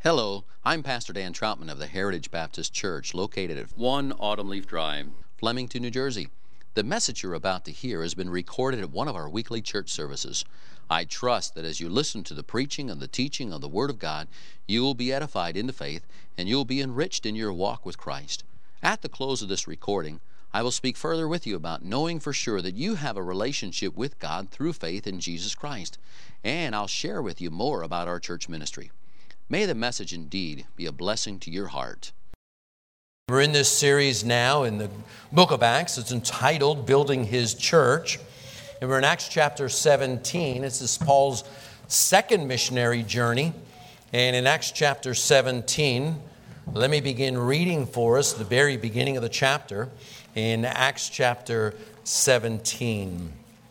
Hello, I'm Pastor Dan Troutman of the Heritage Baptist Church, located at 1 Autumn Leaf Drive, Flemington, New Jersey. The message you're about to hear has been recorded at one of our weekly church services. I trust that as you listen to the preaching and the teaching of the Word of God, you will be edified into faith and you will be enriched in your walk with Christ. At the close of this recording, I will speak further with you about knowing for sure that you have a relationship with God through faith in Jesus Christ. And I'll share with you more about our church ministry. May the message indeed be a blessing to your heart. We're in this series now in the book of Acts. It's entitled Building His Church. And we're in Acts chapter 17. This is Paul's second missionary journey. And in Acts chapter 17, let me begin reading for us the very beginning of the chapter in Acts chapter 17.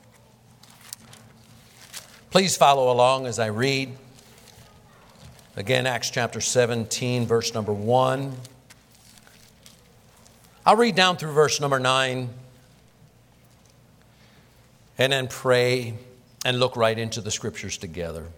Please follow along as I read. Again, Acts chapter 17, verse number 1. I'll read down through verse number 9 and then pray and look right into the Scriptures together.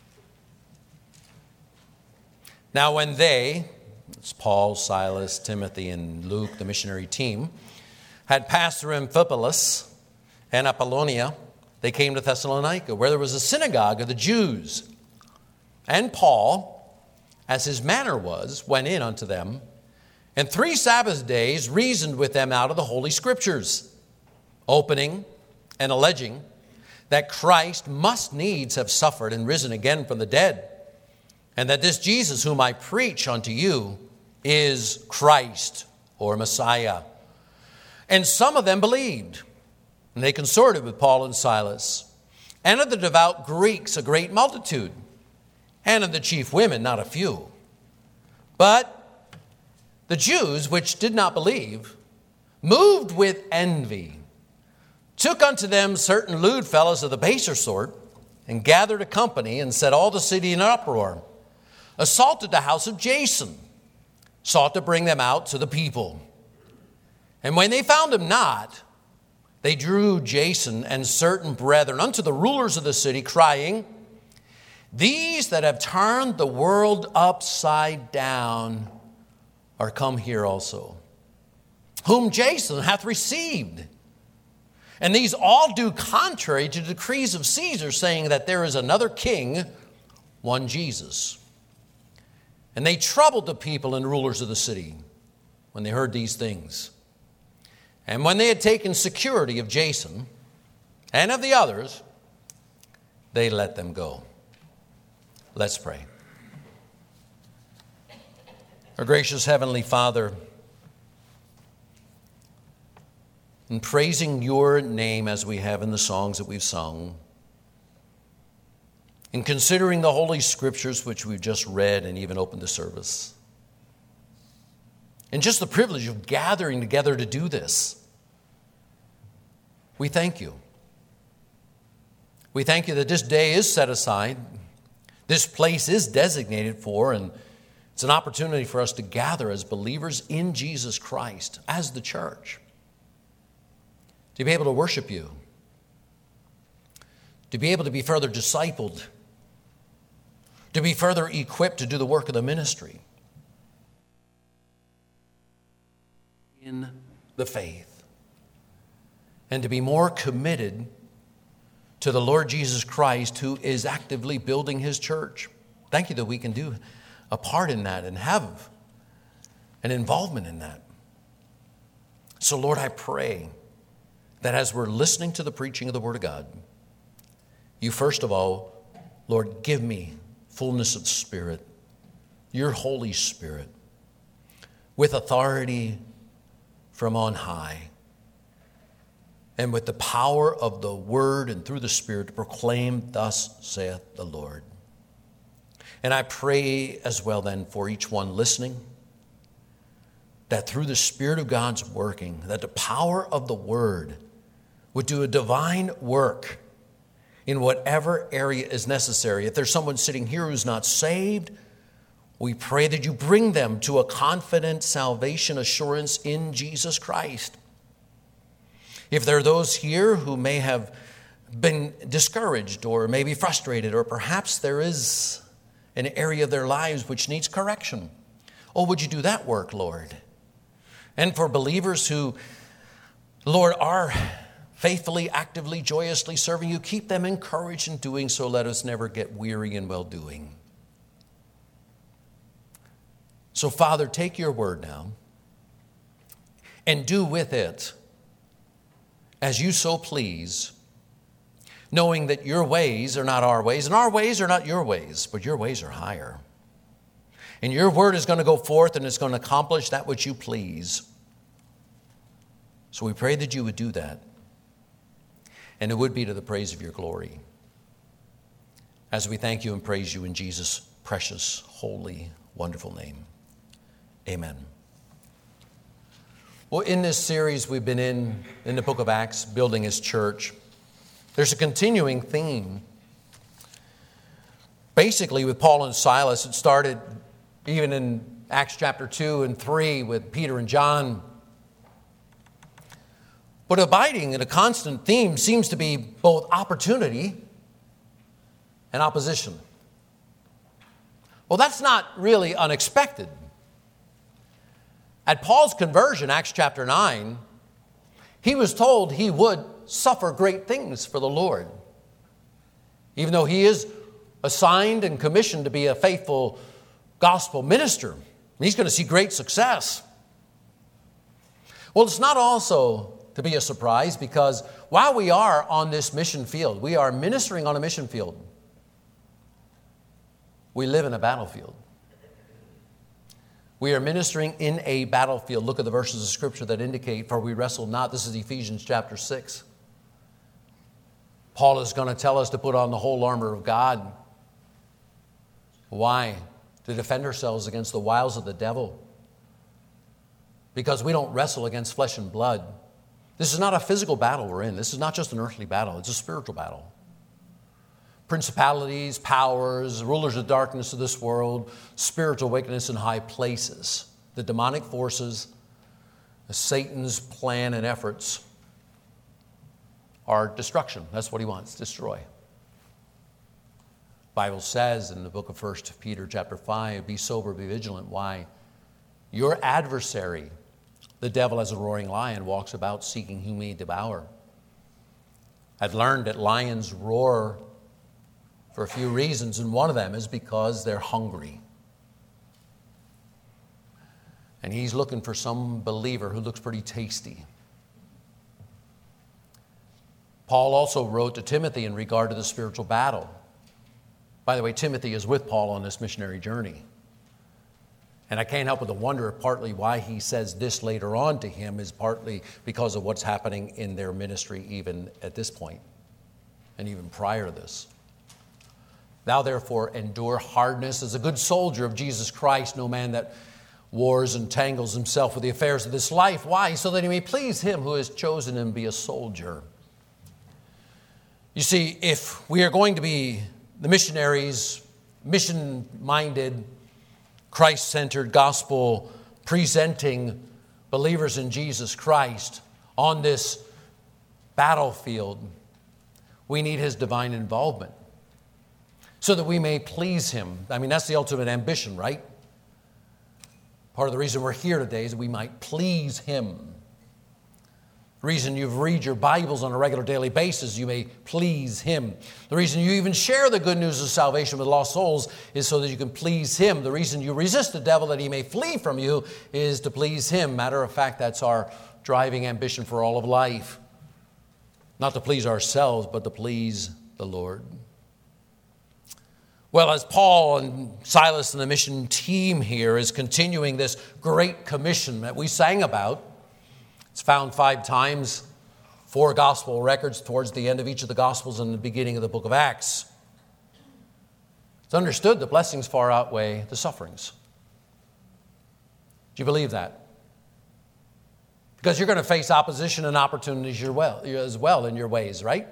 Now when they, it's Paul, Silas, Timothy, and Luke, the missionary team, had passed through Amphipolis and Apollonia, they came to Thessalonica, where there was a synagogue of the Jews. And Paul, as his manner was, went in unto them, and 3 Sabbath days reasoned with them out of the Holy Scriptures, opening and alleging that Christ must needs have suffered and risen again from the dead, and that this Jesus whom I preach unto you is Christ, or Messiah. And some of them believed, and they consorted with Paul and Silas, and of the devout Greeks a great multitude, and of the chief women not a few. But the Jews which did not believe, moved with envy, took unto them certain lewd fellows of the baser sort, and gathered a company, and set all the city in uproar, assaulted the house of Jason, sought to bring them out to the people. And when they found him not, they drew Jason and certain brethren unto the rulers of the city, crying, These that have turned the world upside down are come here also, whom Jason hath received. And these all do contrary to the decrees of Caesar, saying that there is another king, one Jesus. And they troubled the people and rulers of the city when they heard these things. And when they had taken security of Jason and of the others, they let them go. Let's pray. Our gracious Heavenly Father, in praising your name as we have in the songs that we've sung, in considering the Holy Scriptures which we've just read and even opened the service, and just the privilege of gathering together to do this, we thank you. We thank you that this day is set aside. This place is designated for, and it's an opportunity for us to gather as believers in Jesus Christ, as the church, to be able to worship you, to be able to be further discipled, to be further equipped to do the work of the ministry in the faith, and to be more committed to the Lord Jesus Christ, who is actively building his church. Thank you that we can do a part in that and have an involvement in that. So, Lord, I pray that as we're listening to the preaching of the Word of God, you first of all, Lord, give me fullness of Spirit, your Holy Spirit, with authority from on high, and with the power of the Word and through the Spirit to proclaim, thus saith the Lord. And I pray as well then for each one listening, that through the Spirit of God's working, that the power of the Word would do a divine work in whatever area is necessary. If there's someone sitting here who's not saved, we pray that you bring them to a confident salvation assurance in Jesus Christ. If there are those here who may have been discouraged or maybe frustrated, or perhaps there is an area of their lives which needs correction. Oh, would you do that work, Lord? And for believers who, Lord, are faithfully, actively, joyously serving you, keep them encouraged in doing so. Let us never get weary in well-doing. So, Father, take your word now and do with it as you so please, knowing that your ways are not our ways, and our ways are not your ways, but your ways are higher. And your word is going to go forth and it's going to accomplish that which you please. So we pray that you would do that, and it would be to the praise of your glory. As we thank you and praise you in Jesus' precious, holy, wonderful name. Amen. Well, in this series we've been in the book of Acts, building his church, there's a continuing theme. Basically, with Paul and Silas, it started even in Acts chapter 2 and 3 with Peter and John. But abiding in a constant theme seems to be both opportunity and opposition. Well, that's not really unexpected. At Paul's conversion, Acts chapter 9, he was told he would suffer great things for the Lord. Even though he is assigned and commissioned to be a faithful gospel minister, he's going to see great success. Well, it's not also to be a surprise, because while we are on this mission field, we are ministering on a mission field, we live in a battlefield. We are ministering in a battlefield. Look at the verses of Scripture that indicate, for we wrestle not. This is Ephesians chapter 6. Paul is going to tell us to put on the whole armor of God. Why? To defend ourselves against the wiles of the devil. Because we don't wrestle against flesh and blood. This is not a physical battle we're in. This is not just an earthly battle. It's a spiritual battle. Principalities, powers, rulers of darkness of this world, spiritual wickedness in high places, the demonic forces, Satan's plan and efforts are destruction. That's what he wants, destroy. The Bible says in the book of 1 Peter chapter 5, be sober, be vigilant. Why? Your adversary, the devil as a roaring lion, walks about seeking whom he may devour. I've learned that lions roar for a few reasons, and one of them is because they're hungry. And he's looking for some believer who looks pretty tasty. Paul also wrote to Timothy in regard to the spiritual battle. By the way, Timothy is with Paul on this missionary journey. And I can't help but to wonder partly why he says this later on to him is partly because of what's happening in their ministry even at this point and even prior to this. Thou therefore endure hardness as a good soldier of Jesus Christ, no man that wars and tangles himself with the affairs of this life. Why? So that he may please him who has chosen him to be a soldier. You see, if we are going to be the missionaries, mission-minded, Christ-centered, gospel-presenting believers in Jesus Christ on this battlefield, we need his divine involvement so that we may please him. I mean, that's the ultimate ambition, right? Part of the reason we're here today is that we might please him. The reason you read your Bibles on a regular daily basis, you may please him. The reason you even share the good news of salvation with lost souls is so that you can please him. The reason you resist the devil that he may flee from you is to please him. Matter of fact, that's our driving ambition for all of life. Not to please ourselves, but to please the Lord. Well, as Paul and Silas and the mission team here is continuing this great commission that we sang about, it's found 5 times, 4 gospel records towards the end of each of the gospels and the beginning of the book of Acts. It's understood the blessings far outweigh the sufferings. Do you believe that? Because you're going to face opposition and opportunities as well in your ways, right?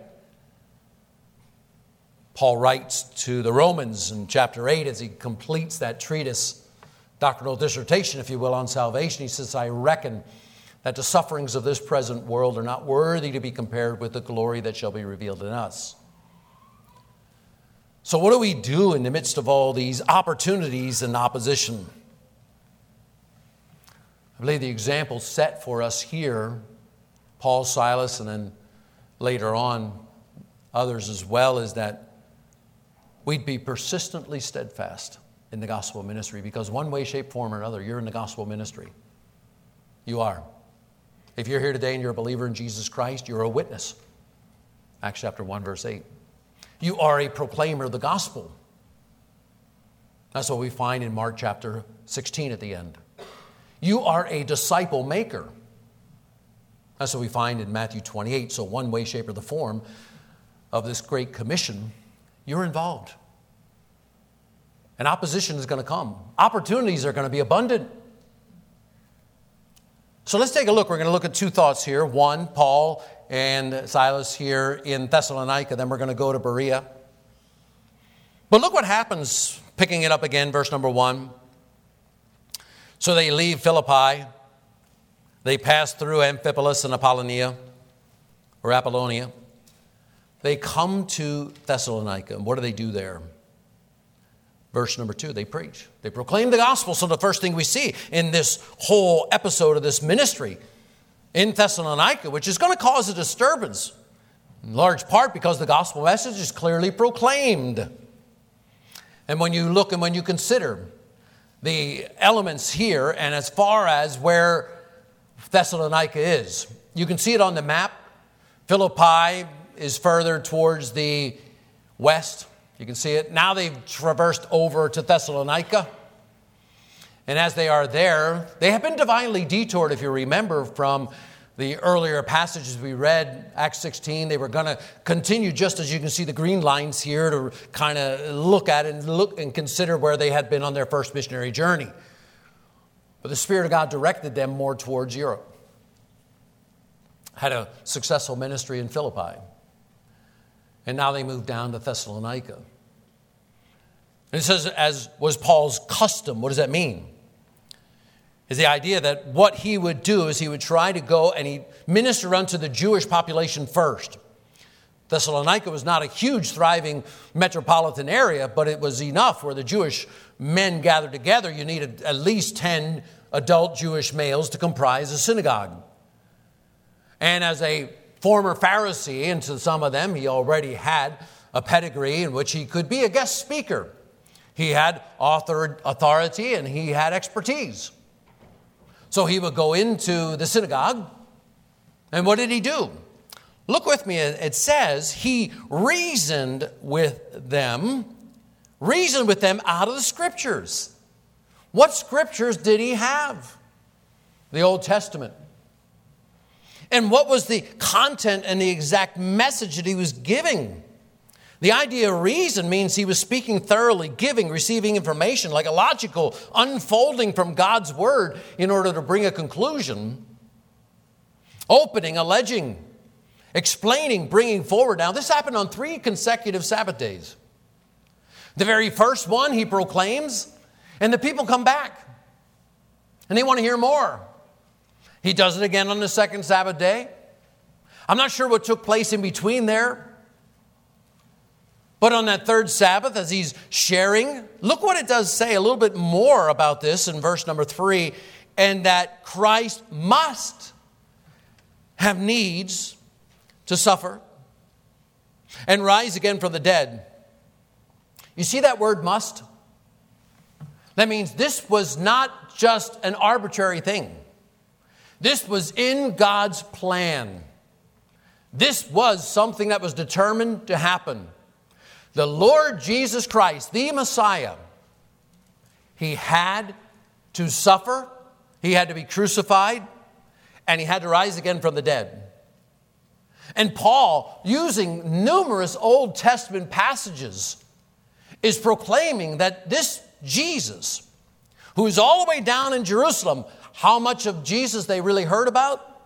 Paul writes to the Romans in chapter 8 as he completes that treatise, doctrinal dissertation, if you will, on salvation. He says, I reckon that the sufferings of this present world are not worthy to be compared with the glory that shall be revealed in us. So what do we do in the midst of all these opportunities and opposition? I believe the example set for us here, Paul, Silas, and then later on others as well, is that we'd be persistently steadfast in the gospel ministry, because one way, shape, form, or another, you're in the gospel ministry. You are. If you're here today and you're a believer in Jesus Christ, you're a witness. Acts chapter 1, verse 8. You are a proclaimer of the gospel. That's what we find in Mark chapter 16 at the end. You are a disciple maker. That's what we find in Matthew 28. So one way, shape, or the form of this great commission, you're involved. And opposition is going to come. Opportunities are going to be abundant. So let's take a look. We're going to look at two thoughts here. One, Paul and Silas here in Thessalonica. Then we're going to go to Berea. But look what happens, picking it up again, verse number 1. So they leave Philippi. They pass through Amphipolis and Apollonia. They come to Thessalonica. And what do they do there? Verse number 2, they preach. They proclaim the gospel. So the first thing we see in this whole episode of this ministry in Thessalonica, which is going to cause a disturbance, in large part because the gospel message is clearly proclaimed. And when you look and when you consider the elements here, and as far as where Thessalonica is, you can see it on the map. Philippi is further towards the west. You can see it. Now they've traversed over to Thessalonica. And as they are there, they have been divinely detoured, if you remember, from the earlier passages we read, Acts 16. They were going to continue, just as you can see the green lines here, to kind of look at it and look and consider where they had been on their first missionary journey. But the Spirit of God directed them more towards Europe. Had a successful ministry in Philippi. And now they moved down to Thessalonica. And it says, as was Paul's custom. What does that mean? Is the idea that what he would do is he would try to go and he'd minister unto the Jewish population first. Thessalonica was not a huge, thriving metropolitan area, but it was enough where the Jewish men gathered together. You needed at least 10 adult Jewish males to comprise a synagogue. And as a former Pharisee, and to some of them, he already had a pedigree in which he could be a guest speaker. He had authority and he had expertise. So he would go into the synagogue, and what did he do? Look with me. It says he reasoned with them out of the Scriptures. What Scriptures did he have? The Old Testament. And what was the content and the exact message that he was giving? The idea of reason means he was speaking thoroughly, giving, receiving information, like a logical unfolding from God's Word in order to bring a conclusion. Opening, alleging, explaining, bringing forward. Now, this happened on 3 consecutive Sabbath days. The very first one he proclaims, and the people come back. And they want to hear more. He does it again on the second Sabbath day. I'm not sure what took place in between there. But on that third Sabbath, as he's sharing, look what it does say a little bit more about this in verse number 3. And that Christ must have needs to suffer and rise again from the dead. You see that word must? That means this was not just an arbitrary thing. This was in God's plan. This was something that was determined to happen. The Lord Jesus Christ, the Messiah, he had to suffer, he had to be crucified, and he had to rise again from the dead. And Paul, using numerous Old Testament passages, is proclaiming that this Jesus, who is all the way down in Jerusalem, how much of Jesus they really heard about?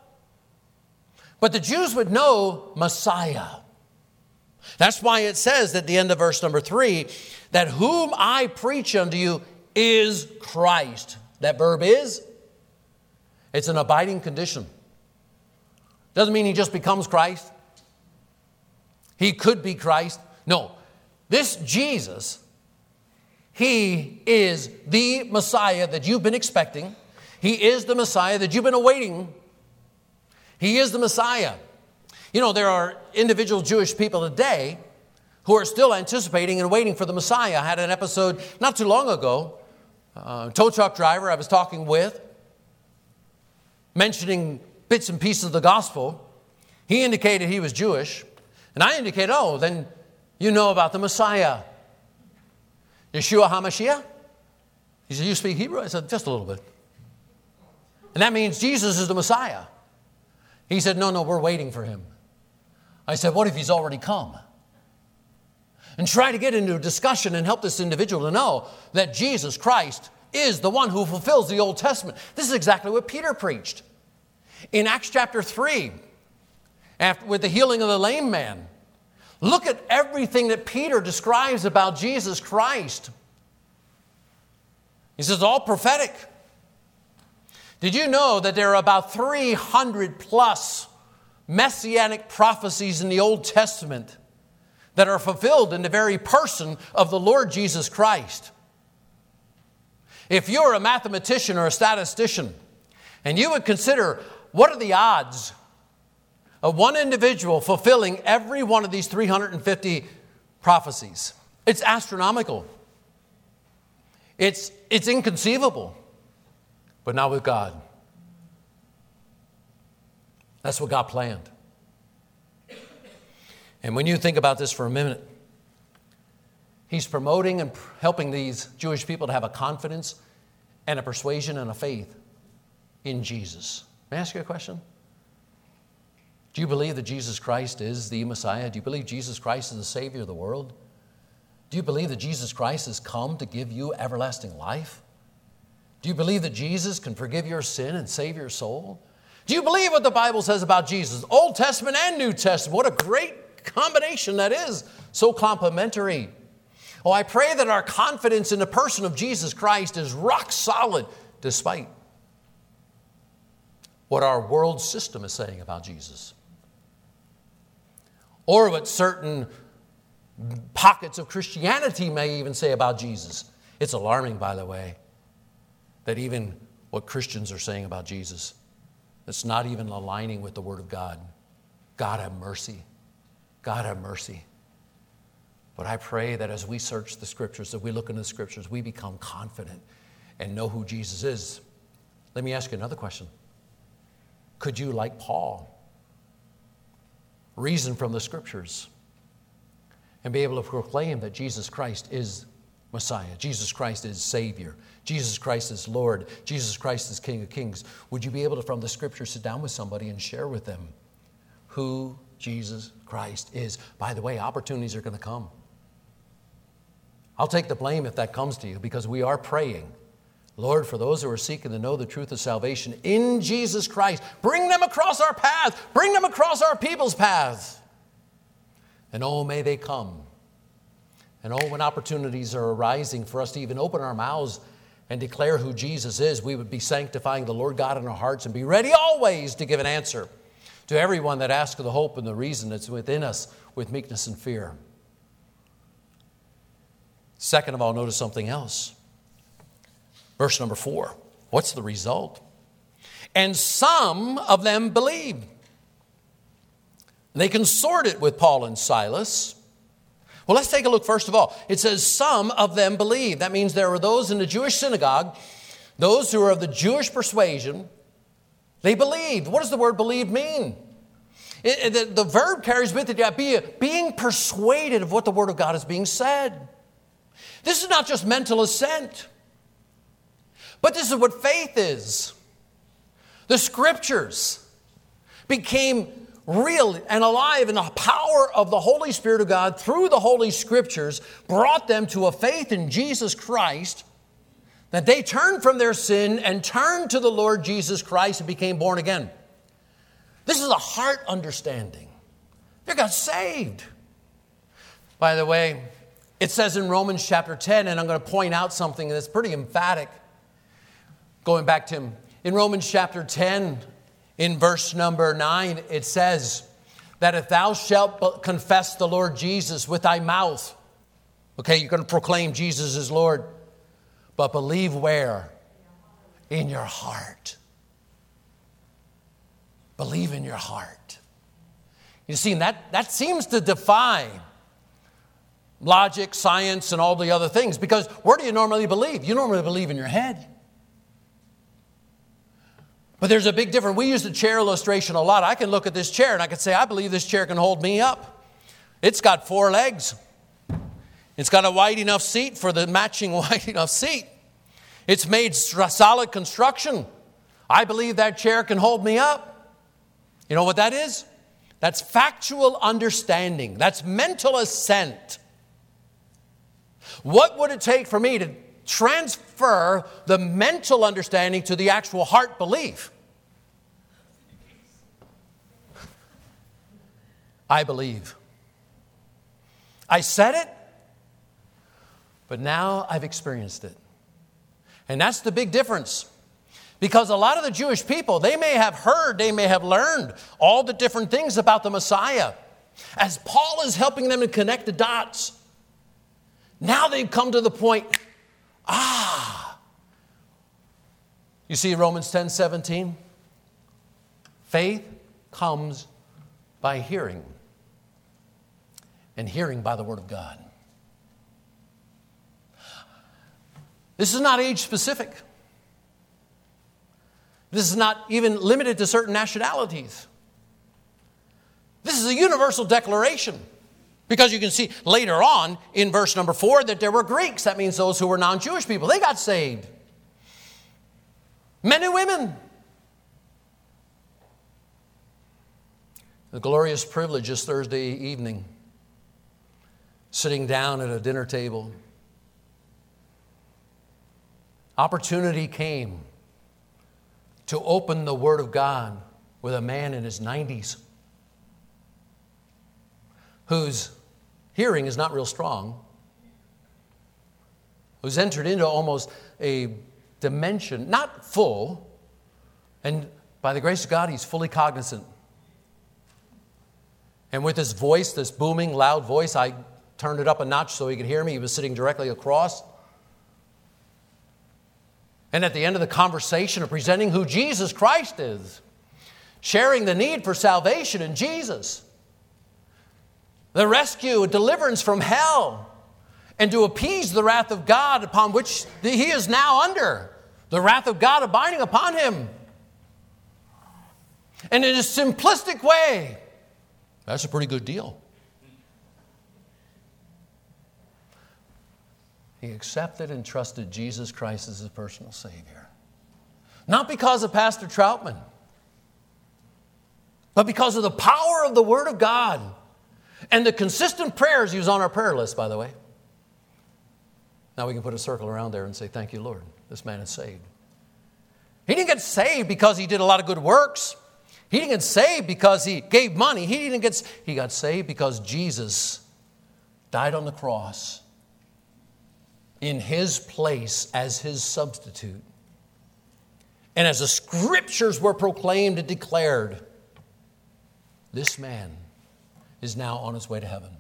But the Jews would know Messiah. That's why it says at the end of verse number 3, that whom I preach unto you is Christ. That verb is, it's an abiding condition. Doesn't mean he just becomes Christ. He could be Christ. No, This Jesus, he is the Messiah that you've been expecting. He is the Messiah that you've been awaiting. He is the Messiah. You know, there are individual Jewish people today who are still anticipating and waiting for the Messiah. I had an episode not too long ago, a tow truck driver I was talking with, mentioning bits and pieces of the gospel. He indicated he was Jewish, and I indicated, oh, then you know about the Messiah. Yeshua HaMashiach? He said, you speak Hebrew? I said, just a little bit. And that means Jesus is the Messiah. He said, no, we're waiting for him. I said, what if he's already come? And try to get into a discussion and help this individual to know that Jesus Christ is the one who fulfills the Old Testament. This is exactly what Peter preached. In Acts chapter 3, with the healing of the lame man, look at everything that Peter describes about Jesus Christ. He says, all prophetic. Did you know that there are about 300 plus messianic prophecies in the Old Testament that are fulfilled in the very person of the Lord Jesus Christ? If you're a mathematician or a statistician, and you would consider what are the odds of one individual fulfilling every one of these 350 prophecies, it's astronomical. It's inconceivable. But not with God. That's what God planned. And when you think about this for a minute, he's promoting and helping these Jewish people to have a confidence and a persuasion and a faith in Jesus. May I ask you a question? Do you believe that Jesus Christ is the Messiah? Do you believe Jesus Christ is the Savior of the world? Do you believe that Jesus Christ has come to give you everlasting life? Do you believe that Jesus can forgive your sin and save your soul? Do you believe what the Bible says about Jesus? Old Testament and New Testament. What a great combination that is. So complementary. Oh, I pray that our confidence in the person of Jesus Christ is rock solid despite what our world system is saying about Jesus. Or what certain pockets of Christianity may even say about Jesus. It's alarming, by the way, that even what Christians are saying about Jesus, it's not even aligning with the Word of God. God have mercy. God have mercy. But I pray that as we search the Scriptures, as we look into the Scriptures, we become confident and know who Jesus is. Let me ask you another question. Could you, like Paul, reason from the Scriptures and be able to proclaim that Jesus Christ is Messiah, Jesus Christ is Savior, Jesus Christ is Lord, Jesus Christ is King of Kings? Would you be able to, from the Scriptures, sit down with somebody and share with them who Jesus Christ is? By the way, opportunities are going to come. I'll take the blame if that comes to you, because we are praying, Lord, for those who are seeking to know the truth of salvation in Jesus Christ, bring them across our path, bring them across our people's paths. And oh, may they come. And oh, when opportunities are arising for us to even open our mouths and declare who Jesus is, we would be sanctifying the Lord God in our hearts and be ready always to give an answer to everyone that asks the hope and the reason that's within us with meekness and fear. Second of all, notice something else. Verse number 4. What's the result? And some of them believed. They consorted with Paul and Silas. Well, let's take a look first of all. It says some of them believed. That means there were those in the Jewish synagogue, those who were of the Jewish persuasion. They believed. What does the word believe mean? The verb carries with it being persuaded of what the Word of God is being said. This is not just mental assent, but this is what faith is. The Scriptures became real and alive, and the power of the Holy Spirit of God through the Holy Scriptures brought them to a faith in Jesus Christ, that they turned from their sin and turned to the Lord Jesus Christ and became born again. This is a heart understanding. They got saved. By the way, it says in Romans chapter 10, and I'm going to point out something that's pretty emphatic. Going back to him, in Romans chapter 10, in verse number 9, it says that if thou shalt confess the Lord Jesus with thy mouth Okay, you're going to proclaim Jesus is Lord. But believe where? In your heart. Believe in your heart. You see, that seems to defy logic, science, and all the other things. Because where do you normally believe? You normally believe in your head. But there's a big difference. We use the chair illustration a lot. I can look at this chair and I can say, I believe this chair can hold me up. It's got 4 legs. It's got a wide enough seat for the matching wide enough seat. It's made solid construction. I believe that chair can hold me up. You know what that is? That's factual understanding. That's mental assent. What would it take for me to transfer the mental understanding to the actual heart belief? I believe. I said it, but now I've experienced it. And that's the big difference. Because a lot of the Jewish people, they may have heard, they may have learned all the different things about the Messiah. As Paul is helping them to connect the dots, now they've come to the point, You see Romans 10:17? Faith comes by hearing, and hearing by the Word of God. This is not age specific. This is not even limited to certain nationalities. This is a universal declaration. Because you can see later on in verse number 4 that there were Greeks. That means those who were non-Jewish people. They got saved. Men and women. The glorious privilege this Thursday evening, sitting down at a dinner table. Opportunity came to open the Word of God with a man in his 90s whose hearing is not real strong, who's entered into almost a dimension, not full, and by the grace of God, he's fully cognizant. And with his voice, this booming, loud voice, I turned it up a notch so he could hear me. He was sitting directly across. And at the end of the conversation of presenting who Jesus Christ is, sharing the need for salvation in Jesus, the rescue and deliverance from hell, and to appease the wrath of God upon which he is now under, the wrath of God abiding upon him. And in a simplistic way, that's a pretty good deal. He accepted and trusted Jesus Christ as his personal Savior. Not because of Pastor Troutman, but because of the power of the Word of God and the consistent prayers. He was on our prayer list, by the way. Now we can put a circle around there and say, thank you, Lord. This man is saved. He didn't get saved because he did a lot of good works. He didn't get saved because he gave money. He got saved because Jesus died on the cross in his place as his substitute. And as the scriptures were proclaimed and declared, this man is now on his way to heaven.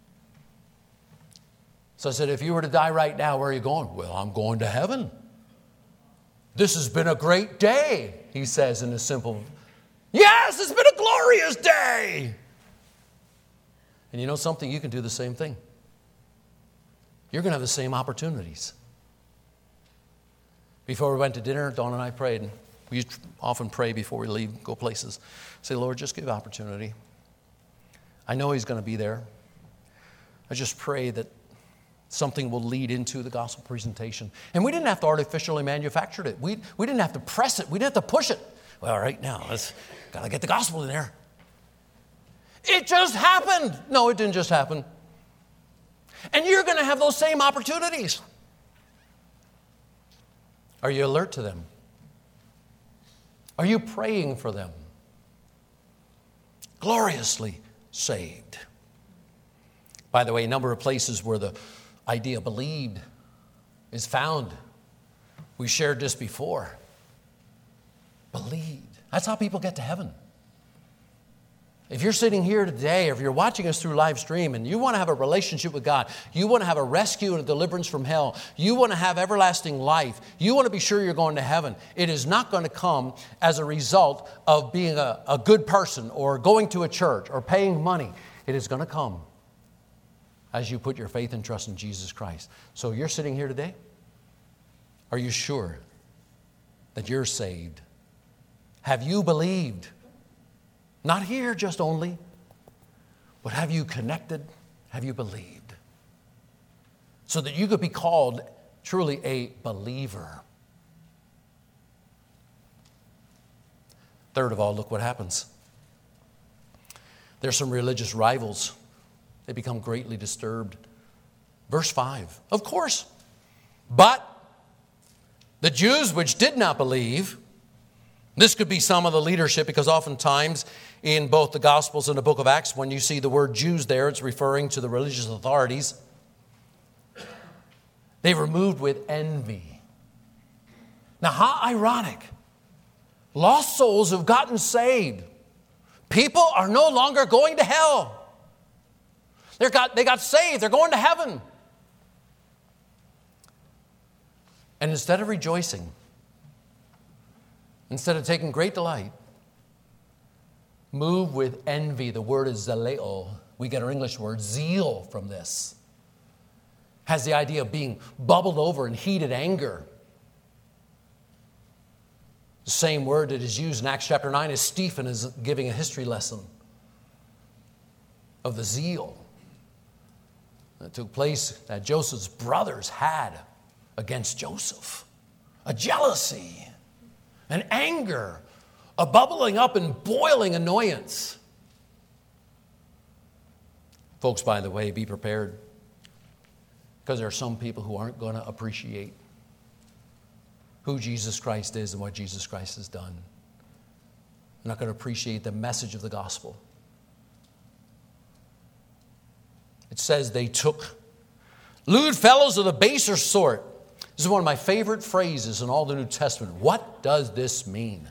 So I said, if you were to die right now, where are you going? Well, I'm going to heaven. This has been a great day, he says in a simple, yes, it's been a glorious day. And you know something? You can do the same thing. You're going to have the same opportunities. Before we went to dinner, Dawn and I prayed. And we often pray before we leave, go places. Say, Lord, just give opportunity. I know he's going to be there. I just pray that something will lead into the gospel presentation. And we didn't have to artificially manufacture it. We didn't have to press it. We didn't have to push it. Well, all right, now, let's got to get the gospel in there. It just happened. No, it didn't just happen. And you're going to have those same opportunities. Are you alert to them? Are you praying for them? Gloriously saved. By the way, a number of places where the idea believed is found. We shared this before. Believed. That's how people get to heaven. If you're sitting here today, or if you're watching us through live stream and you want to have a relationship with God, you want to have a rescue and a deliverance from hell, you want to have everlasting life, you want to be sure you're going to heaven, it is not going to come as a result of being a good person or going to a church or paying money. It is going to come as you put your faith and trust in Jesus Christ. So you're sitting here today. Are you sure that you're saved? Have you believed? Not here just only, but have you connected? Have you believed? So that you could be called truly a believer. Third of all, look what happens. There's some religious rivals. They become greatly disturbed. Verse 5, of course. But the Jews which did not believe, this could be some of the leadership, because oftentimes in both the Gospels and the book of Acts, when you see the word Jews there, it's referring to the religious authorities. They were moved with envy. Now, how ironic. Lost souls have gotten saved. People are no longer going to hell. They got saved. They're going to heaven. And instead of rejoicing, instead of taking great delight, move with envy. The word is zaleo. We get our English word zeal from this. Has the idea of being bubbled over in heated anger. The same word that is used in Acts chapter 9 as Stephen is giving a history lesson of the zeal that took place that Joseph's brothers had against Joseph. A jealousy, an anger, a bubbling up and boiling annoyance. Folks, by the way, be prepared, because there are some people who aren't going to appreciate who Jesus Christ is and what Jesus Christ has done. They're not going to appreciate the message of the gospel. It says they took lewd fellows of the baser sort. This is one of my favorite phrases in all the New Testament. What does this mean?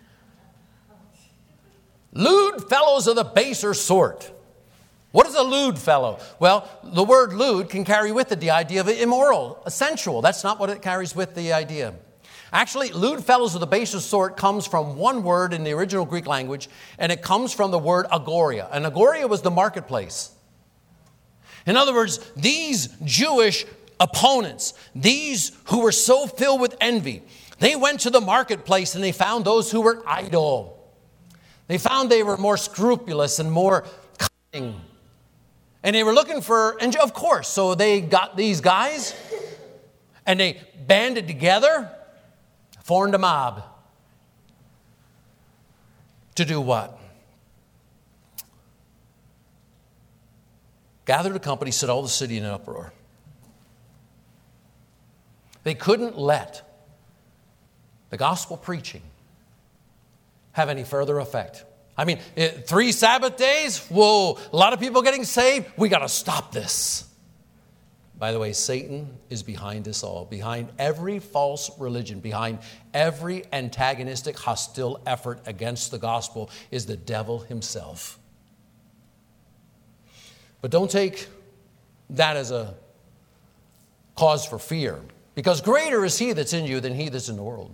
Lewd fellows of the baser sort. What is a lewd fellow? Well, the word lewd can carry with it the idea of immoral, sensual. That's not what it carries with the idea. Actually, lewd fellows of the baser sort comes from one word in the original Greek language, and it comes from the word agoria. And agoria was the marketplace. In other words, these Jewish opponents, these who were so filled with envy, they went to the marketplace and they found those who were idle. They found they were more scrupulous and more cunning. And they were looking for, and of course, so they got these guys and they banded together, formed a mob. To do what? Gathered a company, set all the city in an uproar. They couldn't let the gospel preaching have any further effect. I mean, 3 Sabbath days, whoa, a lot of people getting saved. We got to stop this. By the way, Satan is behind this all, behind every false religion, behind every antagonistic, hostile effort against the gospel is the devil himself. But don't take that as a cause for fear, because greater is he that's in you than he that's in the world.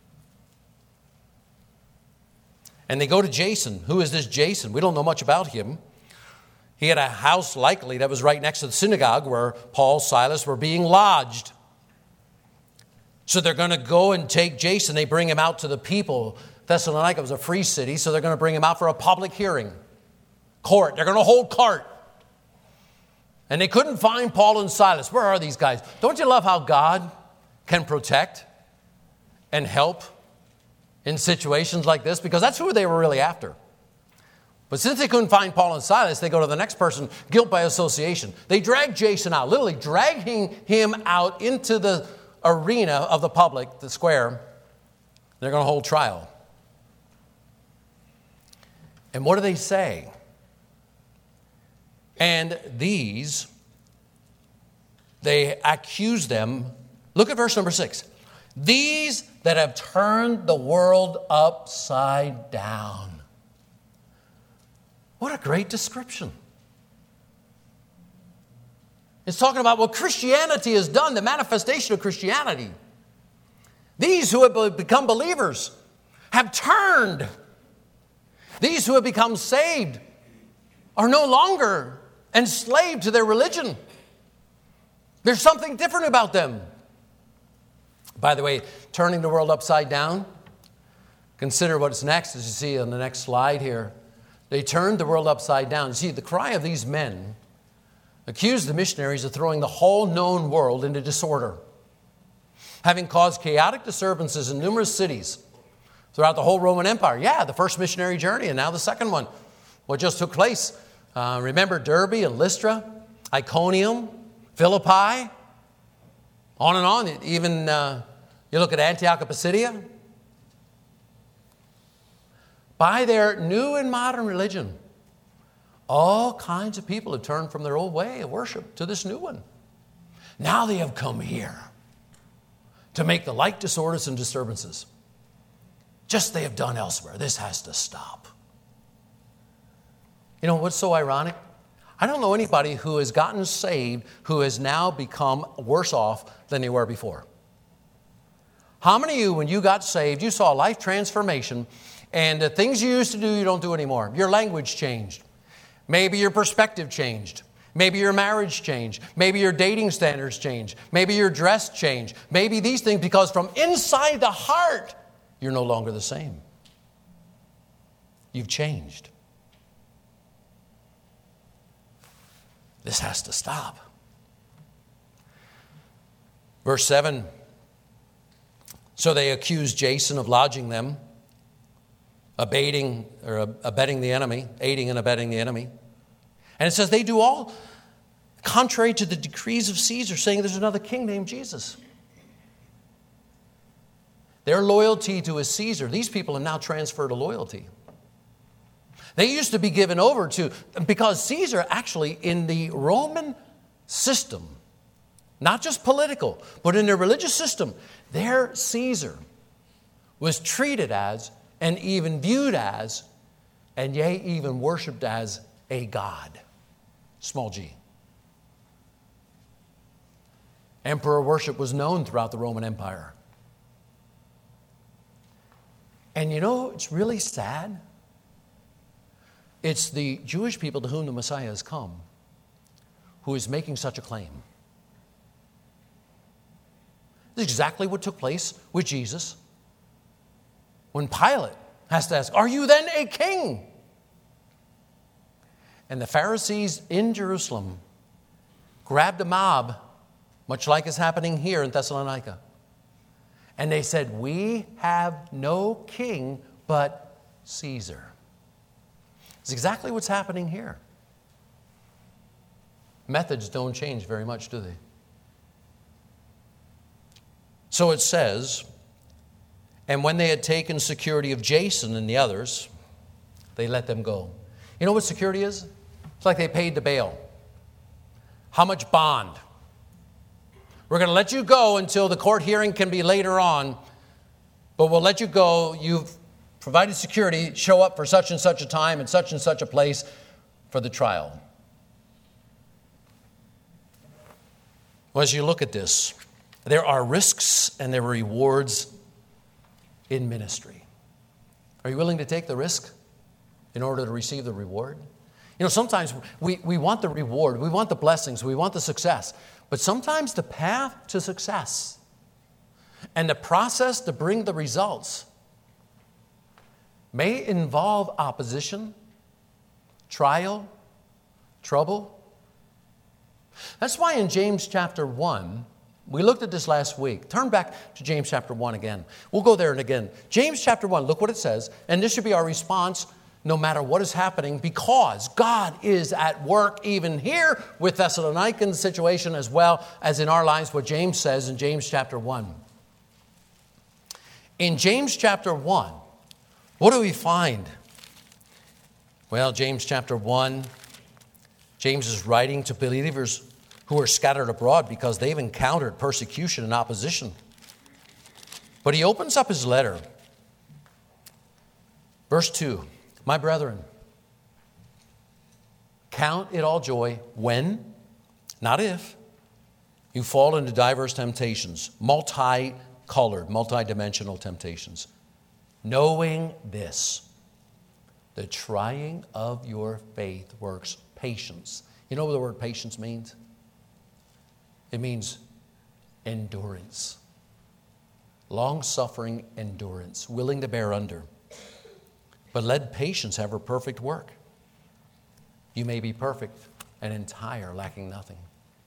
And they go to Jason. Who is this Jason? We don't know much about him. He had a house likely that was right next to the synagogue where Paul, Silas were being lodged. So they're going to go and take Jason. They bring him out to the people. Thessalonica was a free city, so they're going to bring him out for a public hearing. Court. They're going to hold court. And they couldn't find Paul and Silas. Where are these guys? Don't you love how God can protect and help in situations like this? Because that's who they were really after. But since they couldn't find Paul and Silas, they go to the next person, guilt by association. They drag Jason out, literally dragging him out into the arena of the public, the square. They're going to hold trial. And what do they say? And these, they accuse them. Look at verse number 6. These that have turned the world upside down. What a great description. It's talking about what Christianity has done, the manifestation of Christianity. These who have become believers have turned. These who have become saved are no longer enslaved to their religion. There's something different about them. By the way, turning the world upside down, consider what's next, as you see on the next slide here. They turned the world upside down. See, the cry of these men accused the missionaries of throwing the whole known world into disorder, having caused chaotic disturbances in numerous cities throughout the whole Roman Empire. Yeah, the first missionary journey and now the second one. What just took place? Remember Derbe and Lystra, Iconium, Philippi, on and on. Even you look at Antioch of Pisidia. By their new and modern religion, all kinds of people have turned from their old way of worship to this new one. Now they have come here to make the like disorders and disturbances. Just they have done elsewhere. This has to stop. You know what's so ironic? I don't know anybody who has gotten saved who has now become worse off than they were before. How many of you, when you got saved, you saw a life transformation and the things you used to do, you don't do anymore? Your language changed. Maybe your perspective changed. Maybe your marriage changed. Maybe your dating standards changed. Maybe your dress changed. Maybe these things, because from inside the heart, you're no longer the same. You've changed. This has to stop. Verse 7. So they accused Jason of lodging them, abetting the enemy, aiding and abetting the enemy. And it says they do all contrary to the decrees of Caesar, saying there's another king named Jesus. Their loyalty to a Caesar, these people have now transferred a loyalty. They used to be given over to, because Caesar actually in the Roman system, not just political, but in their religious system, their Caesar was treated as and even viewed as, and yea, even worshipped as a god. Small g. Emperor worship was known throughout the Roman Empire. And you know, it's really sad. It's the Jewish people to whom the Messiah has come who is making such a claim. This is exactly what took place with Jesus when Pilate has to ask, "Are you then a king?" And the Pharisees in Jerusalem grabbed a mob, much like is happening here in Thessalonica. And they said, "We have no king but Caesar." It's exactly what's happening here. Methods don't change very much, do they? So it says, and when they had taken security of Jason and the others, they let them go. You know what security is? It's like they paid the bail. How much bond? We're going to let you go until the court hearing can be later on, but we'll let you go. You've provided security. Show up for such and such a time and such a place for the trial. Well, as you look at this, there are risks and there are rewards in ministry. Are you willing to take the risk in order to receive the reward? You know, sometimes we want the reward, we want the blessings, we want the success. But sometimes the path to success and the process to bring the results may involve opposition, trial, trouble. That's why in James chapter 1, we looked at this last week. Turn back to James chapter 1 again. We'll go there and again. James chapter 1, look what it says. And this should be our response no matter what is happening, because God is at work even here with Thessalonican situation as well as in our lives, what James says in James chapter 1. In James chapter 1, what do we find? Well, James chapter 1, James is writing to believers who are scattered abroad because they've encountered persecution and opposition. But he opens up his letter. Verse 2, my brethren, Count it all joy when, not if, you fall into diverse temptations, multicolored, multidimensional temptations. Knowing this, the trying of your faith works patience. You know what the word patience means? It means endurance. Long-suffering endurance, willing to bear under. But let patience have her perfect work. You may be perfect and entire, lacking nothing.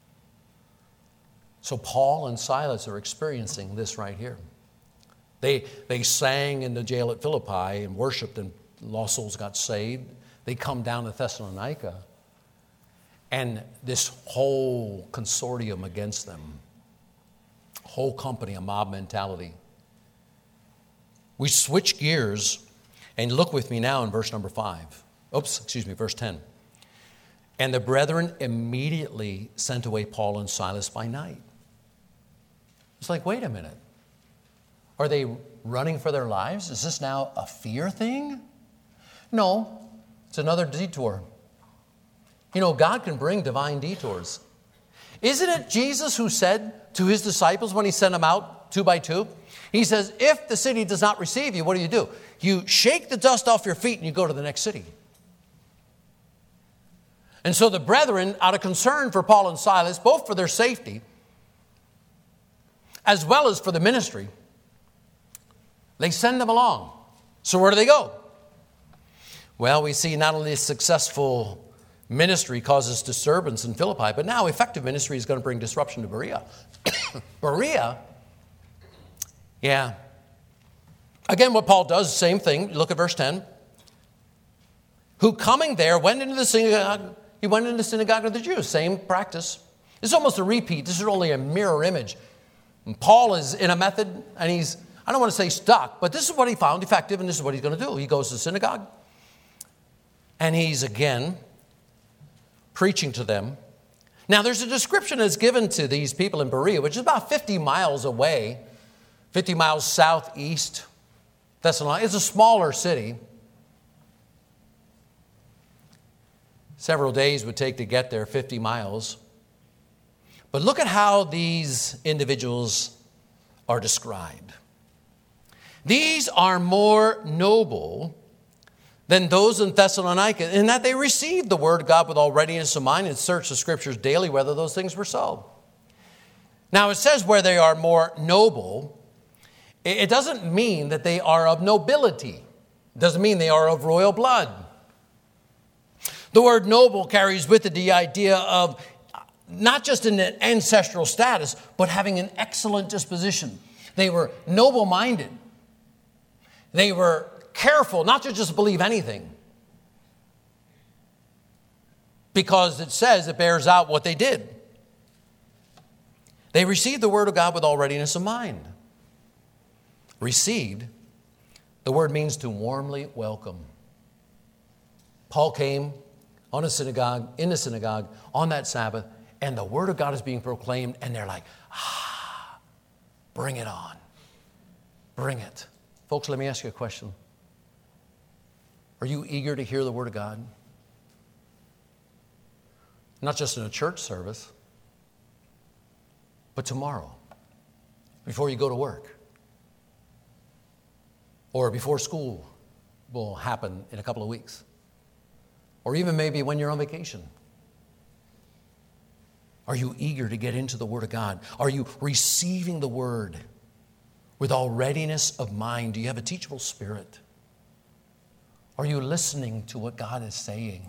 So Paul and Silas are experiencing this right here. They sang in the jail at Philippi and worshiped, and lost souls got saved. They come down to Thessalonica, and this whole consortium against them, whole company, a mob mentality. We switch gears and look with me now in verse number 5. Verse 10. And the brethren immediately sent away Paul and Silas by night. It's like, wait a minute. Are they running for their lives? Is this now a fear thing? No, it's another detour. You know, God can bring divine detours. Isn't it Jesus who said to his disciples when he sent them out 2 by 2? He says, if the city does not receive you, what do? You shake the dust off your feet and you go to the next city. And so the brethren, out of concern for Paul and Silas, both for their safety, as well as for the ministry, they send them along. So where do they go? Well, we see not only a successful ministry causes disturbance in Philippi, but now effective ministry is going to bring disruption to Berea. Berea, yeah. Again, what Paul does, same thing. Look at verse 10. Who coming there went into the synagogue. He went into the synagogue of the Jews. Same practice. This is almost a repeat. This is only a mirror image. And Paul is in a method, and he's, I don't want to say stuck, but this is what he found effective, and this is what he's going to do. He goes to the synagogue, and he's again preaching to them. Now, there's a description that's given to these people in Berea, which is about 50 miles away, 50 miles southeast. Thessalonica is a smaller city. Several days would take to get there, 50 miles. But look at how these individuals are described. These are more noble than those in Thessalonica, in that they received the word of God with all readiness of mind and searched the scriptures daily whether those things were so. Now it says where they are more noble. It doesn't mean that they are of nobility. It doesn't mean they are of royal blood. The word noble carries with it the idea of not just an ancestral status, but having an excellent disposition. They were noble-minded. They were careful not to just believe anything, because it says it bears out what they did. They received the word of God with all readiness of mind. Received, the word means to warmly welcome. Paul came in the synagogue on that Sabbath, and the word of God is being proclaimed, and they're like, bring it on. Bring it. Folks, let me ask you a question. Are you eager to hear the word of God? Not just in a church service, but tomorrow, before you go to work, or before school will happen in a couple of weeks, or even maybe when you're on vacation. Are you eager to get into the Word of God? Are you receiving the Word with all readiness of mind? Do you have a teachable spirit? Are you listening to what God is saying?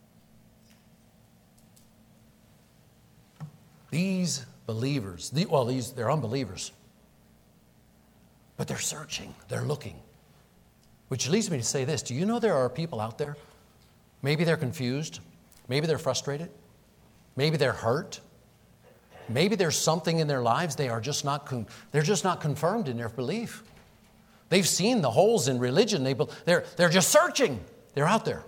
These believers, they're unbelievers, but they're searching, they're looking. Which leads me to say this. Do you know there are people out there, maybe they're confused, maybe they're frustrated, maybe they're hurt, maybe there's something in their lives they're just not confirmed in their belief. They've seen the holes in religion. They're just searching. They're out there.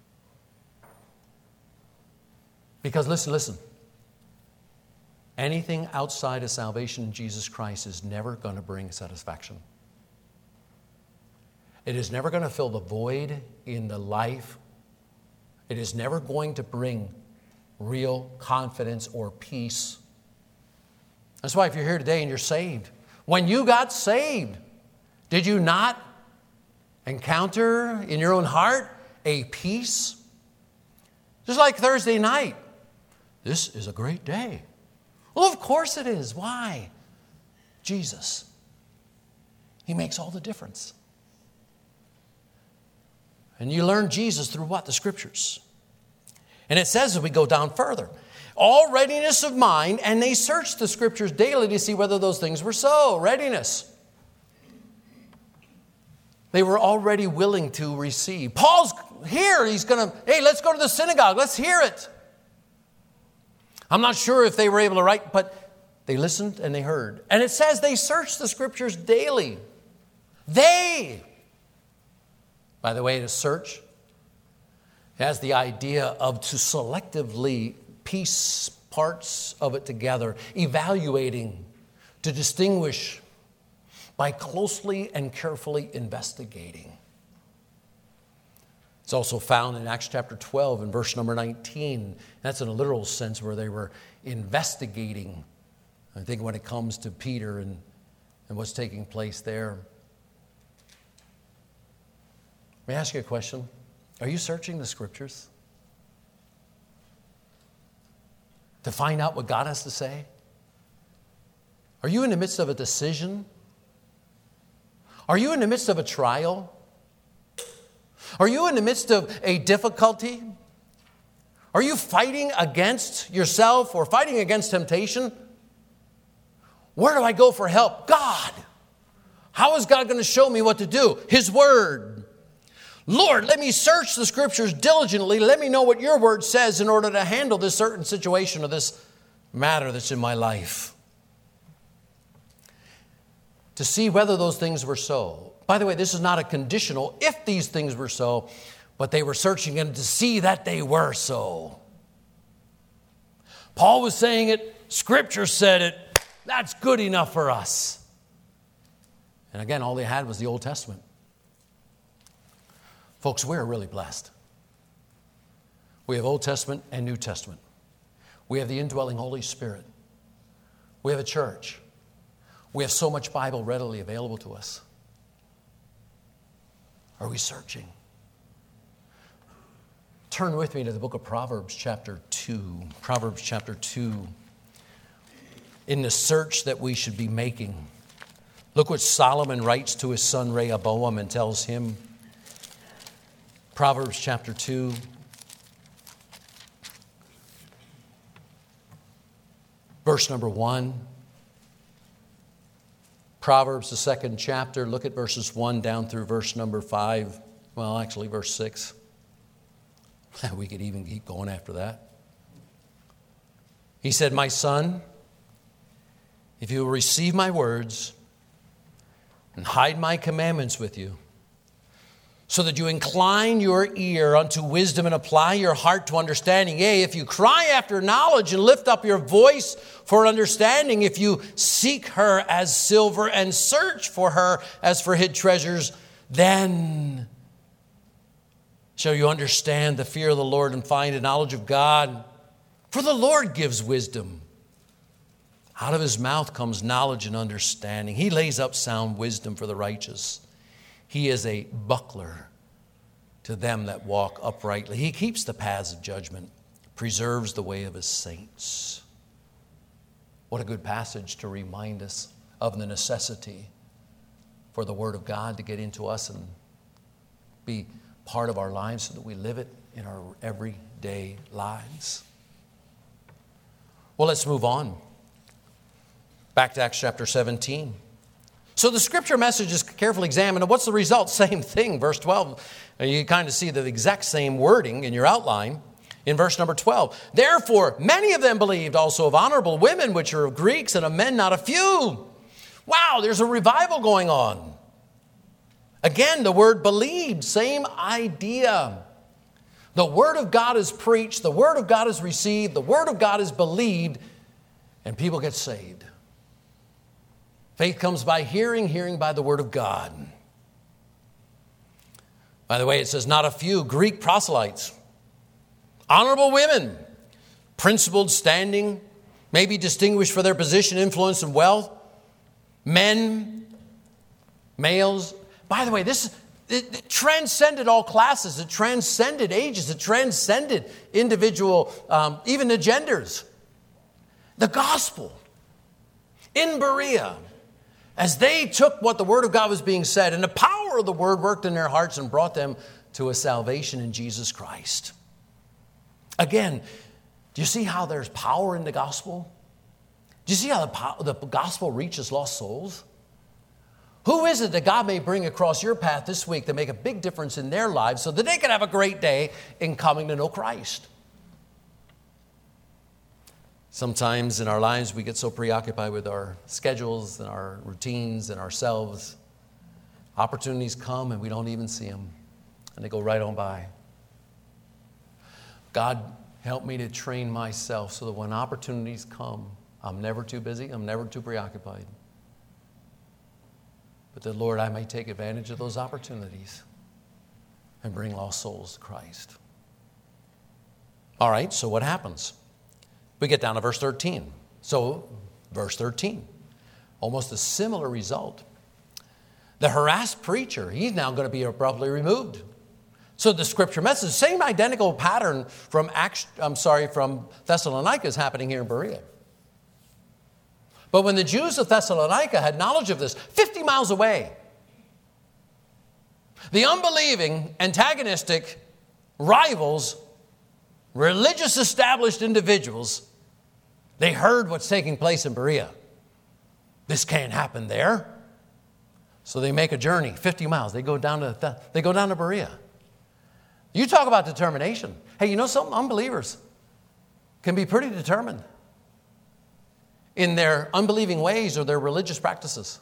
Because listen. Anything outside of salvation in Jesus Christ is never going to bring satisfaction. It is never going to fill the void in the life It is never going to bring real confidence or peace. That's why if you're here today and you're saved, when you got saved, did you not encounter in your own heart a peace? Just like Thursday night. This is a great day. Well, of course it is. Why? Jesus. He makes all the difference. And you learn Jesus through what? The Scriptures. And it says as we go down further, all readiness of mind, and they searched the Scriptures daily to see whether those things were so. Readiness. They were already willing to receive. Paul's here. He's going to, hey, let's go to the synagogue. Let's hear it. I'm not sure if they were able to write, but they listened and they heard. And it says they searched the Scriptures daily. They. By the way, to search has the idea of to selectively piece parts of it together, evaluating, to distinguish by closely and carefully investigating. It's also found in Acts chapter 12 and verse number 19. That's in a literal sense where they were investigating. I think when it comes to Peter and what's taking place there. May I ask you a question? Are you searching the Scriptures to find out what God has to say? Are you in the midst of a decision? Are you in the midst of a trial? Are you in the midst of a difficulty? Are you fighting against yourself or fighting against temptation? Where do I go for help? God. How is God going to show me what to do? His Word. Lord, let me search the Scriptures diligently. Let me know what your Word says in order to handle this certain situation or this matter that's in my life. To see whether those things were so. By the way, this is not a conditional if these things were so, but they were searching them to see that they were so. Paul was saying it, Scripture said it, that's good enough for us. And again, all they had was the Old Testament. Folks, we're really blessed. We have Old Testament and New Testament. We have the indwelling Holy Spirit. We have a church. We have so much Bible readily available to us. Are we searching? Turn with me to the book of Proverbs chapter 2. Proverbs chapter 2. In the search that we should be making. Look what Solomon writes to his son Rehoboam and tells him. Proverbs chapter 2. Verse number 1. Proverbs, the second chapter, look at verses 1 down through verse number 5. Well, actually, verse 6. We could even keep going after that. He said, my son, if you will receive my words and hide my commandments with you, so that you incline your ear unto wisdom and apply your heart to understanding. Yea, if you cry after knowledge and lift up your voice for understanding, if you seek her as silver and search for her as for hid treasures, then shall you understand the fear of the Lord and find a knowledge of God. For the Lord gives wisdom. Out of his mouth comes knowledge and understanding. He lays up sound wisdom for the righteous. He is a buckler to them that walk uprightly. He keeps the paths of judgment, preserves the way of his saints. What a good passage to remind us of the necessity for the Word of God to get into us and be part of our lives so that we live it in our everyday lives. Well, let's move on. Back to Acts chapter 17. So the Scripture message is carefully examined. And what's the result? Same thing. Verse 12. You kind of see the exact same wording in your outline. In verse number 12. Therefore, many of them believed, also of honorable women, which are of Greeks, and of men not a few. Wow, there's a revival going on. Again, the word believed, same idea. The Word of God is preached. The Word of God is received. The Word of God is believed. And people get saved. Faith comes by hearing, hearing by the Word of God. By the way, it says not a few Greek proselytes. Honorable women, principled standing, maybe distinguished for their position, influence, and wealth. Men, males. By the way, it transcended all classes. It transcended ages. It transcended individual, even the genders. The gospel in Berea, as they took what the word of God was being said, and the power of the word worked in their hearts and brought them to a salvation in Jesus Christ. Again, do you see how there's power in the gospel? Do you see how the gospel reaches lost souls? Who is it that God may bring across your path this week to make a big difference in their lives so that they can have a great day in coming to know Christ? Sometimes in our lives we get so preoccupied with our schedules and our routines and ourselves. Opportunities come and we don't even see them, and they go right on by. God, help me to train myself so that when opportunities come, I'm never too busy, I'm never too preoccupied. But that, Lord, I may take advantage of those opportunities and bring lost souls to Christ. All right, so what happens? We get down to verse 13. So, verse 13, almost a similar result. The harassed preacher, he's now going to be abruptly removed. So the scripture message, same identical pattern from Thessalonica is happening here in Berea. But when the Jews of Thessalonica had knowledge of this, 50 miles away, the unbelieving, antagonistic rivals, religious established individuals, they heard what's taking place in Berea. This can't happen there. So they make a journey, 50 miles. They go down to Berea. You talk about determination. Hey, you know some unbelievers can be pretty determined in their unbelieving ways or their religious practices.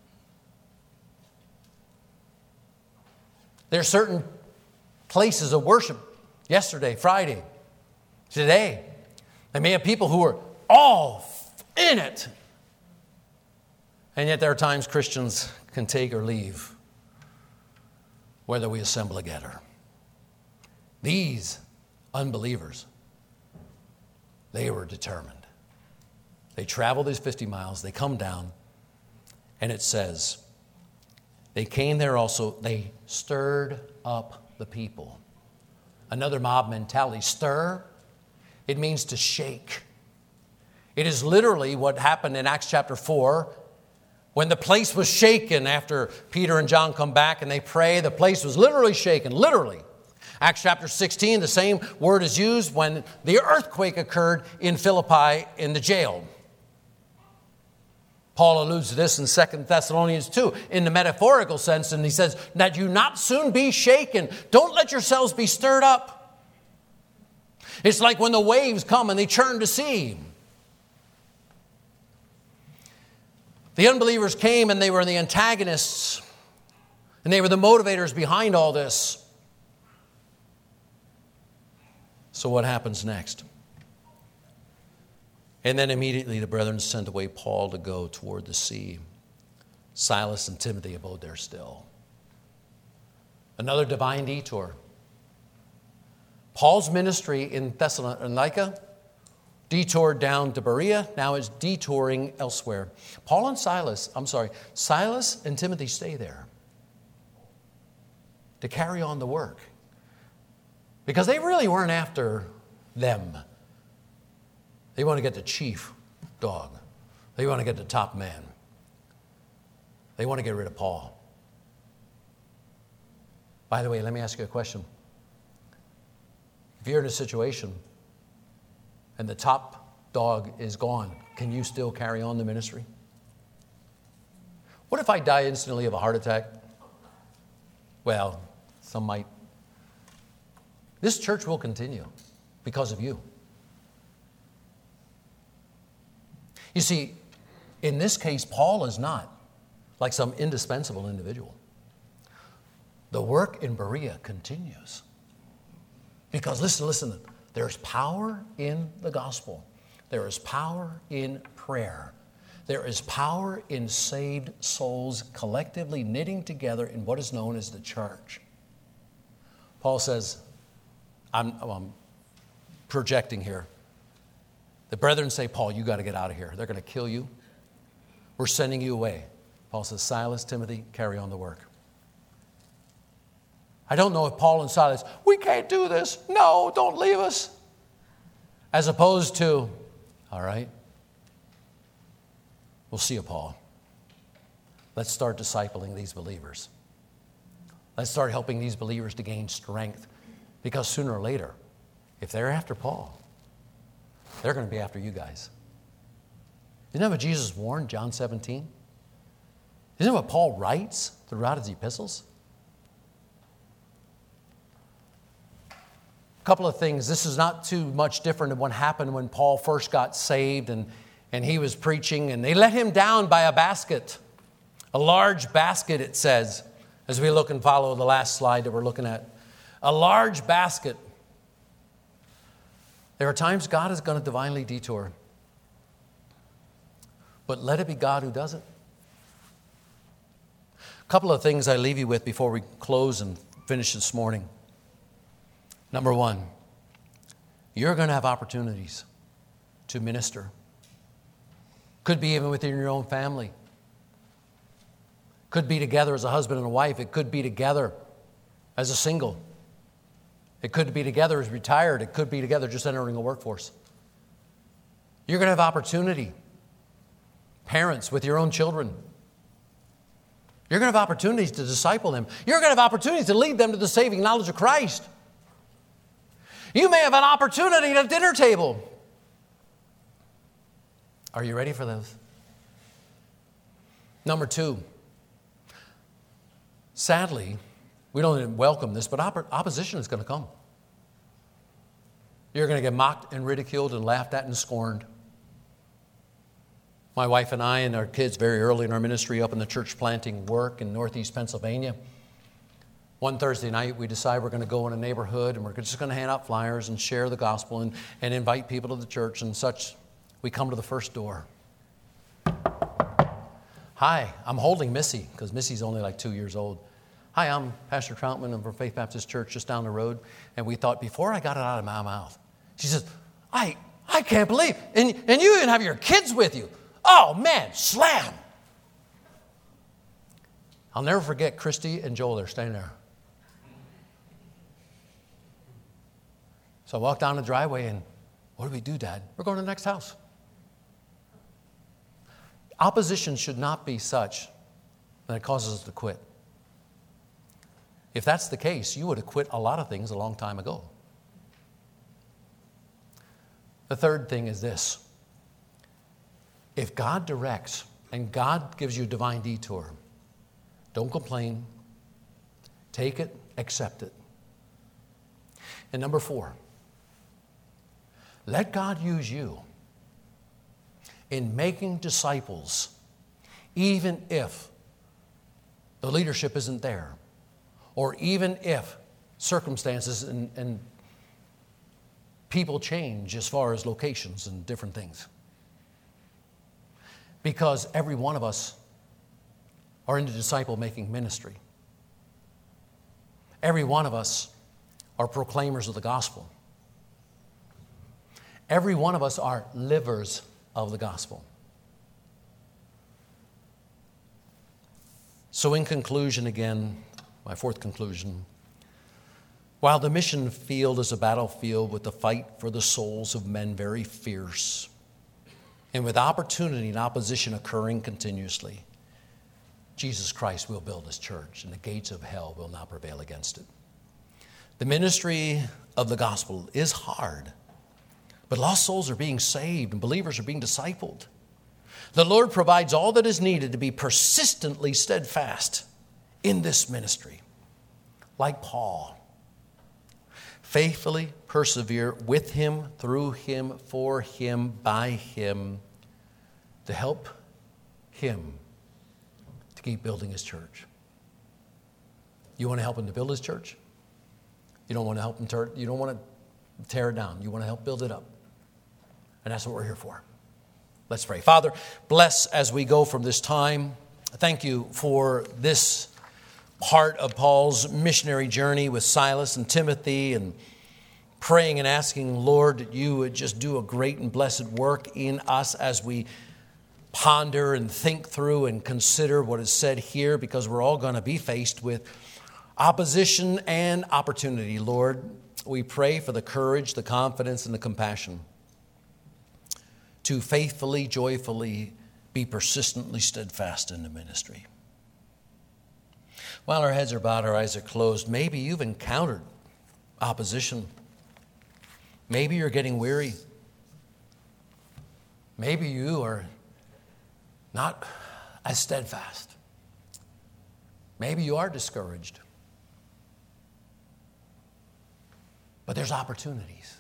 There are certain places of worship, yesterday, Friday, today. They may have people who are all in it. And yet there are times Christians can take or leave whether we assemble together. These unbelievers, they were determined. They travel these 50 miles, they come down, and it says, they came there also, they stirred up the people. Another mob mentality. Stir, it means to shake. It is literally what happened in Acts chapter 4, when the place was shaken after Peter and John come back and they pray. The place was literally shaken, literally. Acts chapter 16, the same word is used when the earthquake occurred in Philippi in the jail. Paul alludes to this in 2 Thessalonians 2 in the metaphorical sense, and he says, that you not soon be shaken. Don't let yourselves be stirred up. It's like when the waves come and they churn to sea. The unbelievers came and they were the antagonists, and they were the motivators behind all this. So what happens next? And then immediately the brethren sent away Paul to go toward the sea. Silas and Timothy abode there still. Another divine detour. Paul's ministry in Thessalonica detoured down to Berea, now is detouring elsewhere. Silas and Timothy stay there to carry on the work. Because they really weren't after them. They want to get the chief dog. They want to get the top man. They want to get rid of Paul. By the way, let me ask you a question. If you're in a situation and the top dog is gone, can you still carry on the ministry? What if I die instantly of a heart attack? Well, some might. This church will continue because of you. You see, in this case, Paul is not like some indispensable individual. The work in Berea continues. Because listen, there's power in the gospel. There is power in prayer. There is power in saved souls collectively knitting together in what is known as the church. Paul says, I'm projecting here. The brethren say, Paul, you got to get out of here. They're going to kill you. We're sending you away. Paul says, Silas, Timothy, carry on the work. I don't know if Paul and Silas, we can't do this. No, don't leave us. As opposed to, all right, we'll see you, Paul. Let's start discipling these believers. Let's start helping these believers to gain strength. Because sooner or later, if they're after Paul, they're going to be after you guys. Isn't that what Jesus warned, John 17? Isn't that what Paul writes throughout his epistles? A couple of things. This is not too much different than what happened when Paul first got saved and he was preaching, and they let him down by a basket. A large basket, it says, as we look and follow the last slide that we're looking at. A large basket. There are times God is going to divinely detour. But let it be God who does it. A couple of things I leave you with before we close and finish this morning. Number one, you're going to have opportunities to minister. Could be even within your own family. Could be together as a husband and a wife. It could be together as a single. It could be together as retired. It could be together just entering a workforce. You're going to have opportunity. Parents with your own children. You're going to have opportunities to disciple them. You're going to have opportunities to lead them to the saving knowledge of Christ. You may have an opportunity at a dinner table. Are you ready for those? Number two, sadly, we don't welcome this, but opposition is going to come. You're going to get mocked and ridiculed and laughed at and scorned. My wife and I and our kids very early in our ministry up in the church planting work in Northeast Pennsylvania. One Thursday night, we decide we're going to go in a neighborhood and we're just going to hand out flyers and share the gospel and invite people to the church and such. We come to the first door. Hi, I'm holding Missy because Missy's only like 2 years old. Hi, I'm Pastor Troutman. I'm from Faith Baptist Church just down the road. And we thought before I got it out of my mouth, she says, I can't believe, and you even have your kids with you. Oh, man, slam. I'll never forget Christy and Joel. They're staying there. So I walked down the driveway and, what do we do, Dad? We're going to the next house. Opposition should not be such that it causes us to quit. If that's the case, you would have quit a lot of things a long time ago. The third thing is this. If God directs and God gives you a divine detour, don't complain. Take it, accept it. And number 4, let God use you in making disciples, even if the leadership isn't there, or even if circumstances and people change as far as locations and different things. Because every one of us are in the disciple-making ministry. Every one of us are proclaimers of the gospel. Every one of us are livers of the gospel. So in conclusion, again, my 4th conclusion, while the mission field is a battlefield with the fight for the souls of men very fierce, and with opportunity and opposition occurring continuously, Jesus Christ will build his church, and the gates of hell will not prevail against it. The ministry of the gospel is hard, but lost souls are being saved and believers are being discipled. The Lord provides all that is needed to be persistently steadfast in this ministry. Like Paul, faithfully persevere with him, through him, for him, by him, to help him to keep building his church. You want to help him to build his church? You don't want to help him you don't want to tear it down. You want to help build it up. And that's what we're here for. Let's pray. Father, bless as we go from this time. Thank you for this part of Paul's missionary journey with Silas and Timothy, and praying and asking, Lord, that you would just do a great and blessed work in us as we ponder and think through and consider what is said here, because we're all going to be faced with opposition and opportunity. Lord, we pray for the courage, the confidence, and the compassion to faithfully, joyfully be persistently steadfast in the ministry. While our heads are bowed, our eyes are closed, maybe you've encountered opposition. Maybe you're getting weary. Maybe you are not as steadfast. Maybe you are discouraged. But there's opportunities.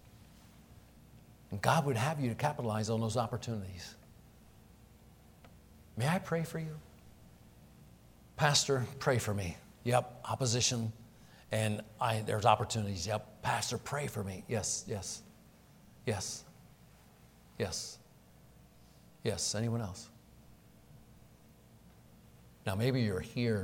And God would have you to capitalize on those opportunities. May I pray for you? Pastor, pray for me. Yep, opposition. And there's opportunities. Yep, Pastor, pray for me. Yes, yes, yes, yes, yes. Anyone else? Now, maybe you're here,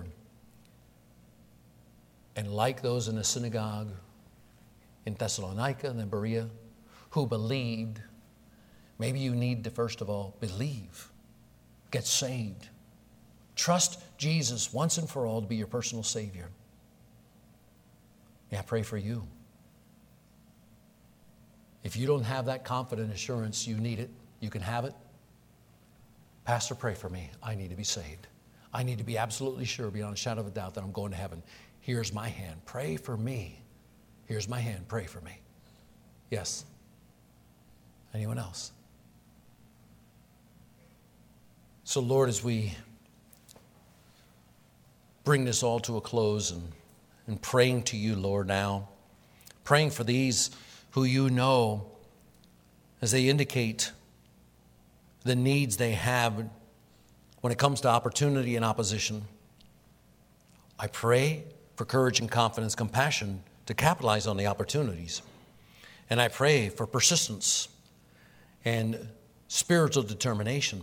and like those in the synagogue in Thessalonica and then Berea who believed, maybe you need to first of all believe, get saved, trust Jesus once and for all to be your personal Savior. May I pray for you? If you don't have that confident assurance, you need it. You can have it. Pastor, pray for me. I need to be saved. I need to be absolutely sure, beyond a shadow of a doubt, that I'm going to heaven. Here's my hand. Pray for me. Here's my hand. Pray for me. Yes. Anyone else? So, Lord, as we bring this all to a close and praying to you, Lord, now, praying for these who you know as they indicate the needs they have when it comes to opportunity and opposition. I pray for courage and confidence, compassion to capitalize on the opportunities. And I pray for persistence and spiritual determination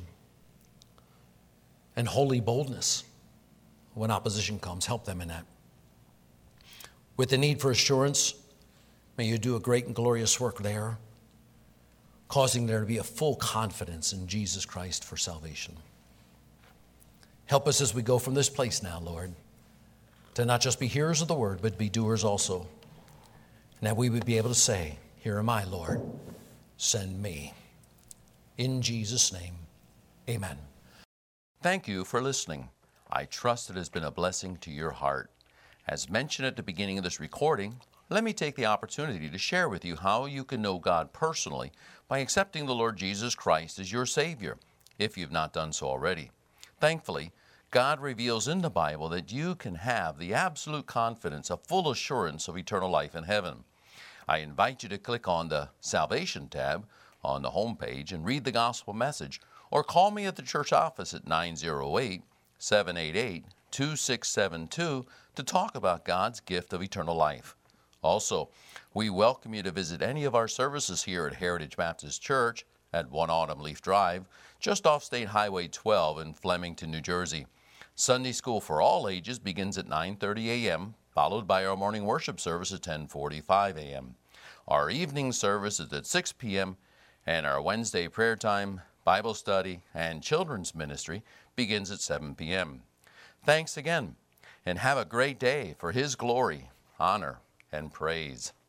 and holy boldness when opposition comes. Help them in that. With the need for assurance, may you do a great and glorious work there, causing there to be a full confidence in Jesus Christ for salvation. Help us as we go from this place now, Lord, to not just be hearers of the word, but be doers also. And that we would be able to say, here am I, Lord, send me. In Jesus' name, amen. Thank you for listening. I trust it has been a blessing to your heart. As mentioned at the beginning of this recording, let me take the opportunity to share with you how you can know God personally by accepting the Lord Jesus Christ as your Savior, if you've not done so already. Thankfully, God reveals in the Bible that you can have the absolute confidence, a full assurance of eternal life in heaven. I invite you to click on the Salvation tab on the home page and read the gospel message, or call me at the church office at 908-788-2672 to talk about God's gift of eternal life. Also, we welcome you to visit any of our services here at Heritage Baptist Church at 1 Autumn Leaf Drive, just off State Highway 12 in Flemington, New Jersey. Sunday school for all ages begins at 9:30 a.m., followed by our morning worship service at 10:45 a.m. Our evening service is at 6 p.m., and our Wednesday prayer time, Bible study, and children's ministry begins at 7 p.m. Thanks again, and have a great day for His glory, honor, and praise.